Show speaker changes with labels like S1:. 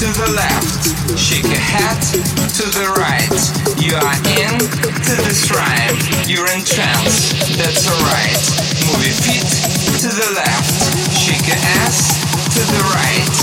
S1: to the left, shake your head to the right. You are in to this rhyme, you're in trance, that's alright. Move your feet to the left, shake your ass to the right.